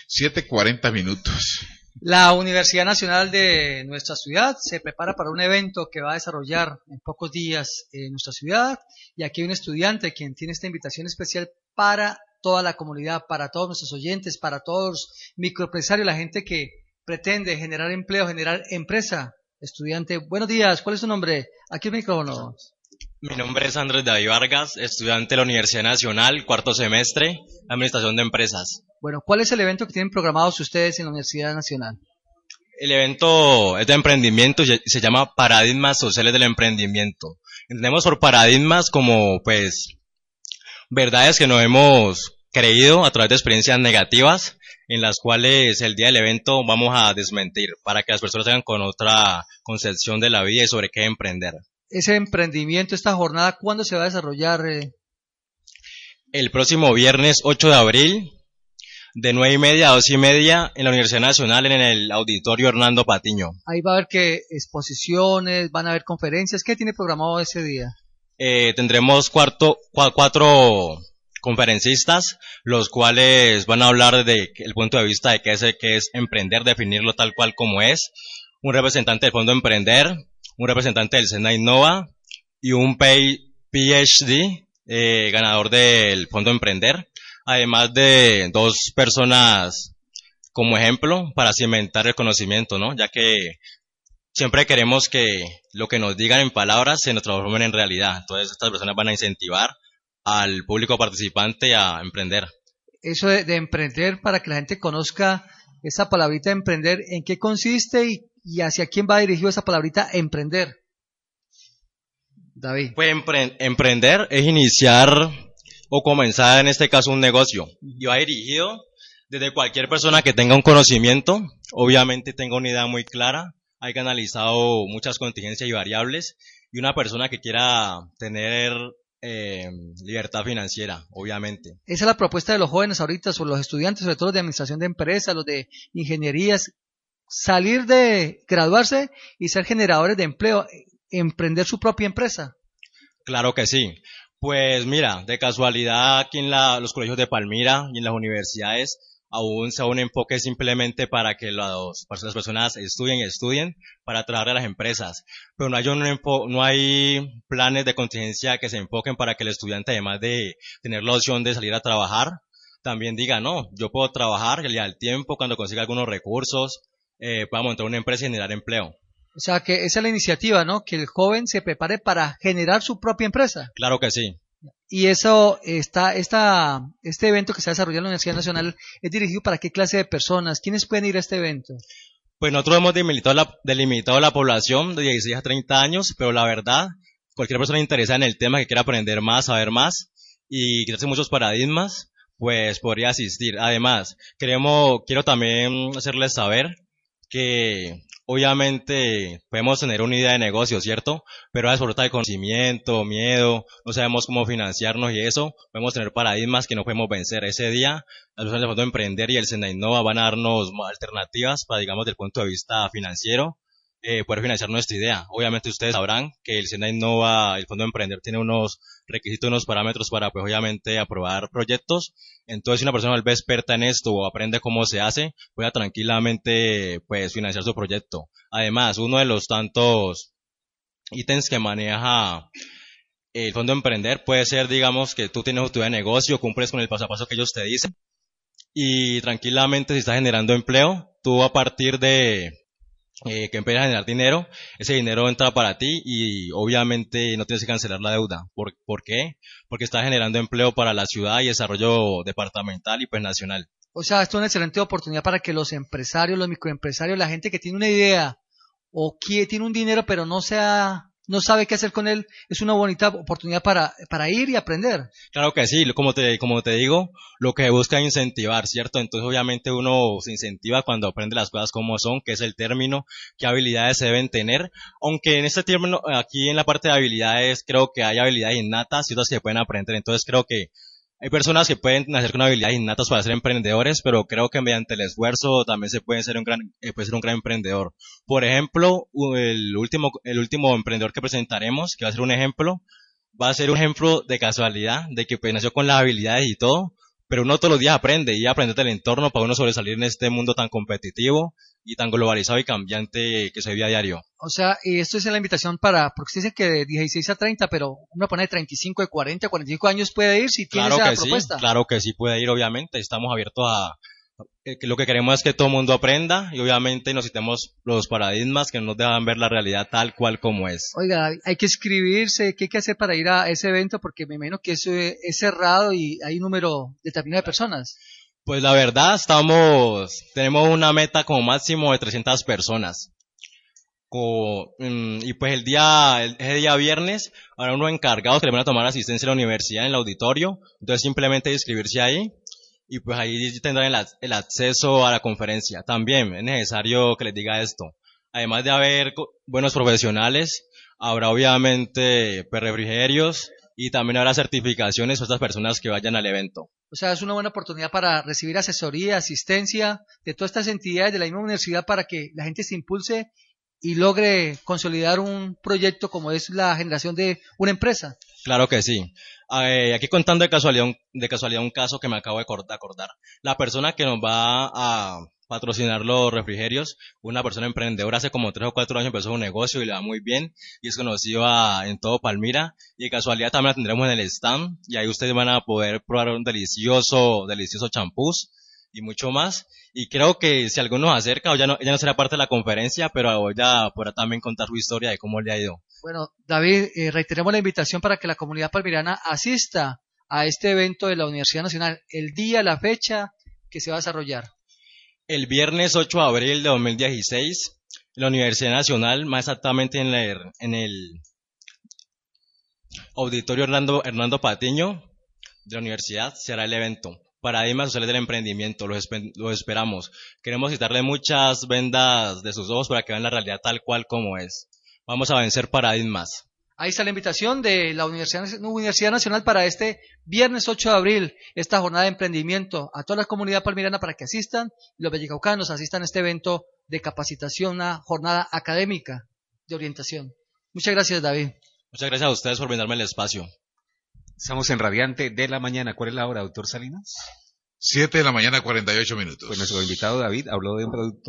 7:40. La Universidad Nacional de nuestra ciudad se prepara para un evento que va a desarrollar en pocos días en nuestra ciudad, y aquí hay un estudiante quien tiene esta invitación especial para toda la comunidad, para todos nuestros oyentes, para todos los microempresarios, la gente que pretende generar empleo, generar empresa. Estudiante, buenos días, ¿cuál es su nombre? Aquí el micrófono. Mi nombre es Andrés David Vargas, estudiante de la Universidad Nacional, cuarto semestre, Administración de Empresas. Bueno, ¿cuál es el evento que tienen programados ustedes en la Universidad Nacional? El evento es de emprendimiento y se llama Paradigmas Sociales del Emprendimiento. Entendemos por paradigmas como, verdades que nos hemos creído a través de experiencias negativas, en las cuales el día del evento vamos a desmentir, para que las personas tengan con otra concepción de la vida y sobre qué emprender. Ese emprendimiento, esta jornada, ¿cuándo se va a desarrollar? El próximo viernes 8 de abril, de 9:30 a 2:30, en la Universidad Nacional, en el Auditorio Hernando Patiño. Ahí va a haber que exposiciones, van a haber conferencias. ¿Qué tiene programado ese día? Tendremos cuatro conferencistas, los cuales van a hablar de el punto de vista de qué es emprender, definirlo tal cual como es. Un representante del Fondo Emprender, un representante del SENA Innova y un PhD ganador del Fondo Emprender, además de 2 personas como ejemplo para cimentar el conocimiento, ¿no? Ya que siempre queremos que lo que nos digan en palabras se nos transformen en realidad. Entonces estas personas van a incentivar al público participante a emprender. Eso de emprender, para que la gente conozca esa palabrita emprender, ¿en qué consiste y hacia quién va dirigido esa palabrita emprender? David. Pues emprender es iniciar o comenzar, en este caso, un negocio. Y va dirigido desde cualquier persona que tenga un conocimiento, obviamente tenga una idea muy clara, haya analizado muchas contingencias y variables, y una persona que quiera tener libertad financiera, obviamente. Esa es la propuesta de los jóvenes ahorita, sobre los estudiantes, sobre todo los de administración de empresas, los de ingenierías, salir de graduarse y ser generadores de empleo, emprender su propia empresa. Claro que sí. Pues mira, de casualidad aquí en los colegios de Palmira y en las universidades aún se da un enfoque simplemente para que las personas estudien para trabajar a las empresas. Pero no hay planes de contingencia que se enfoquen para que el estudiante, además de tener la opción de salir a trabajar, también diga, no, yo puedo trabajar y al tiempo, cuando consiga algunos recursos, pueda montar una empresa y generar empleo. O sea, que esa es la iniciativa, ¿no? Que el joven se prepare para generar su propia empresa. Claro que sí. Y eso este evento que se ha desarrollado en la Universidad Nacional es dirigido para qué clase de personas. ¿Quiénes pueden ir a este evento? Pues nosotros hemos delimitado la población de 16 a 30 años, pero la verdad, cualquier persona interesada en el tema, que quiera aprender más, saber más y quitarse muchos paradigmas, pues podría asistir. Además, quiero también hacerles saber que obviamente podemos tener una idea de negocio, ¿cierto? Pero es por falta de conocimiento, miedo, no sabemos cómo financiarnos y eso, podemos tener paradigmas que no podemos vencer. Ese día, las personas del Fondo Emprender y el SENA Innova van a darnos alternativas para, digamos, desde el punto de vista financiero, poder financiar nuestra idea. Obviamente ustedes sabrán que el SENA Innova, el Fondo Emprender, tiene unos requisitos, unos parámetros para, pues obviamente, aprobar proyectos. Entonces, si una persona vuelve experta en esto o aprende cómo se hace, puede tranquilamente, pues, financiar su proyecto. Además, uno de los tantos ítems que maneja el Fondo Emprender puede ser, digamos, que tú tienes tu idea de negocio, cumples con el paso a paso que ellos te dicen, y tranquilamente, si estás generando empleo, tú a partir de que empiezas a generar dinero, ese dinero entra para ti y obviamente no tienes que cancelar la deuda. ¿Por qué? Porque estás generando empleo para la ciudad y desarrollo departamental y pues nacional. O sea, esto es una excelente oportunidad para que los empresarios, los microempresarios, la gente que tiene una idea o que tiene un dinero pero no sabe qué hacer con él, es una bonita oportunidad para ir y aprender. Claro que sí, como te digo, lo que busca es incentivar, ¿cierto? Entonces obviamente uno se incentiva cuando aprende las cosas como son, que es el término, qué habilidades se deben tener, aunque en este término, aquí en la parte de habilidades, creo que hay habilidades innatas y otras que se pueden aprender. Entonces creo que hay personas que pueden nacer con habilidades innatas para ser emprendedores, pero creo que mediante el esfuerzo también se puede ser un gran emprendedor. Por ejemplo, el último emprendedor que presentaremos, que va a ser un ejemplo de casualidad, de que pues nació con las habilidades y todo, pero uno todos los días aprende y aprende del entorno para uno sobresalir en este mundo tan competitivo y tan globalizado y cambiante que se vive a diario. O sea, y esto es la invitación para, porque usted dice que de 16 a 30, pero uno pone de 35, de 40, 45 años puede ir si tiene Claro esa que propuesta. sí, claro que sí puede ir, obviamente, estamos abiertos a... que lo que queremos es que todo el mundo aprenda y obviamente nos quitemos los paradigmas que nos dejan ver la realidad tal cual como es. Oiga, hay que inscribirse, ¿qué hay que hacer para ir a ese evento? Porque me imagino que eso es cerrado y hay un número determinado de personas. Pues la verdad tenemos una meta como máximo de 300 personas. Y pues ese día viernes habrá unos encargados que le van a tomar asistencia a la universidad en el auditorio, entonces simplemente inscribirse ahí y pues ahí tendrán el acceso a la conferencia. También es necesario que les diga esto, además de haber buenos profesionales, habrá obviamente pues, refrigerios y también habrá certificaciones para estas personas que vayan al evento. O sea, es una buena oportunidad para recibir asesoría, asistencia de todas estas entidades de la misma universidad para que la gente se impulse y logre consolidar un proyecto como es la generación de una empresa. Claro que sí. Aquí contando de casualidad un caso que me acabo de acordar. La persona que nos va a patrocinar los refrigerios, una persona emprendedora, hace como 3 o 4 años empezó un negocio y le va muy bien y es conocido en todo Palmira y de casualidad también la tendremos en el stand y ahí ustedes van a poder probar un delicioso champús y mucho más. Y creo que si alguno nos acerca, ella no será parte de la conferencia, pero ella podrá también contar su historia de cómo le ha ido. Bueno, David, reiteremos la invitación para que la comunidad palmirana asista a este evento de la Universidad Nacional, el día, la fecha que se va a desarrollar. El viernes 8 de abril de 2016, la Universidad Nacional, más exactamente en el auditorio Hernando Patiño de la universidad, se hará el evento. Paradigmas sociales del emprendimiento, los esperamos. Queremos quitarle muchas vendas de sus ojos para que vean la realidad tal cual como es. Vamos a vencer paradigmas. Ahí está la invitación de la Universidad Nacional para este viernes 8 de abril, esta jornada de emprendimiento a toda la comunidad palmirana para que asistan y los vallecaucanos asistan a este evento de capacitación, una jornada académica de orientación. Muchas gracias, David. Muchas gracias a ustedes por brindarme el espacio. Estamos en Radiante de la Mañana. ¿Cuál es la hora, doctor Salinas? 7 de la mañana, 48 minutos. Pues nuestro invitado David habló de un producto